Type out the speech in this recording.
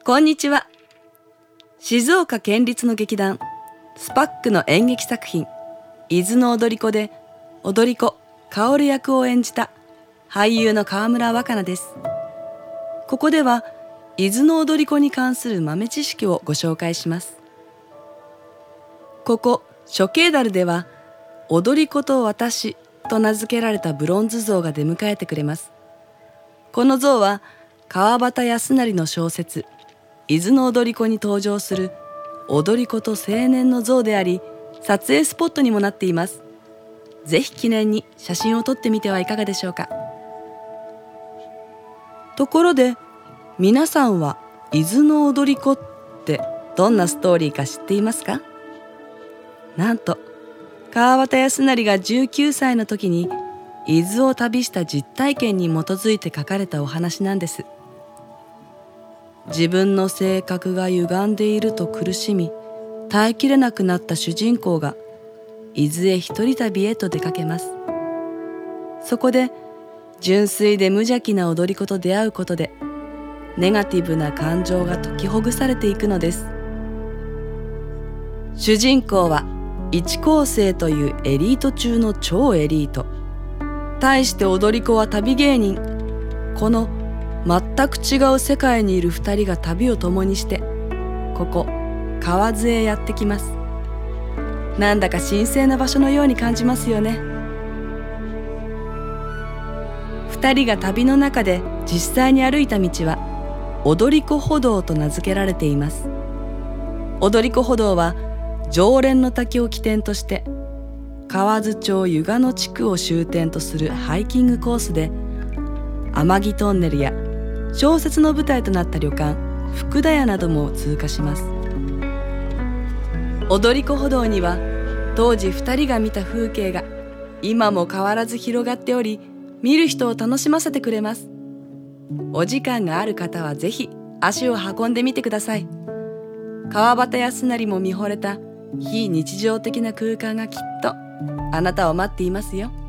こんにちは。静岡県立の劇団スパックの演劇作品伊豆の踊り子で踊り子薫役を演じた俳優の川村若菜です。ここでは伊豆の踊り子に関する豆知識をご紹介します。ここ諸慶樽では踊り子と私と名付けられたブロンズ像が出迎えてくれます。この像は川端康成の小説伊豆の踊り子に登場する踊り子と青年の像であり、撮影スポットにもなっています。ぜひ記念に写真を撮ってみてはいかがでしょうか。ところで皆さんは伊豆の踊り子ってどんなストーリーか知っていますか？なんと川端康成が19歳の時に伊豆を旅した実体験に基づいて書かれたお話なんです。自分の性格が歪んでいると苦しみ、耐えきれなくなった主人公が伊豆へ一人旅へと出かけます。そこで純粋で無邪気な踊り子と出会うことで、ネガティブな感情が解きほぐされていくのです。主人公は一高生というエリート中の超エリート。対して踊り子は旅芸人。この全く違う世界にいる二人が旅を共にして、ここ河津へやってきます。なんだか神聖な場所のように感じますよね。二人が旅の中で実際に歩いた道は踊り子歩道と名付けられています。踊り子歩道は浄蓮の滝を起点として河津町湯ヶ野地区を終点とするハイキングコースで、天城トンネルや小説の舞台となった旅館福田屋なども通過します。踊り子歩道には当時2人が見た風景が今も変わらず広がっており、見る人を楽しませてくれます。お時間がある方はぜひ足を運んでみてください。川端康成も見惚れた非日常的な空間がきっとあなたを待っていますよ。